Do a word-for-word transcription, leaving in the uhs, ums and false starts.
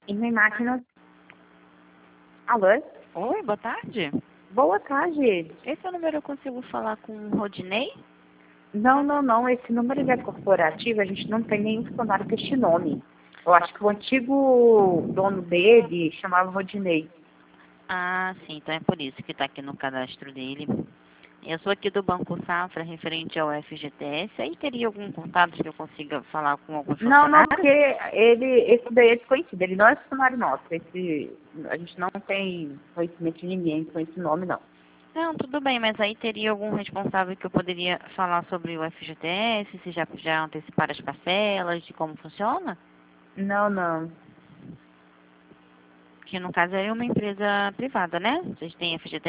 E nem máquinas. Alô? Oi, boa tarde. Boa tarde. Esse é o número que eu consigo falar com o Rodinei? Não, não, não. Esse número é corporativo, a gente não tem nenhum funcionário com este nome. Eu acho que o antigo dono dele chamava Rodinei. Ah, sim, então é por isso que está aqui no cadastro dele. Eu sou aqui do Banco Safra, referente ao F G T S. Aí teria algum contato que eu consiga falar com algum Não, não, funcionário? porque ele, esse daí é desconhecido, ele não é funcionário nosso. Esse, a gente não tem conhecimento de ninguém com esse nome, não. Não, tudo bem, mas aí teria algum responsável que eu poderia falar sobre o F G T S, se já, já anteciparam as parcelas, de como funciona? Não, não. Que no caso é uma empresa privada, né? Vocês têm F G T S.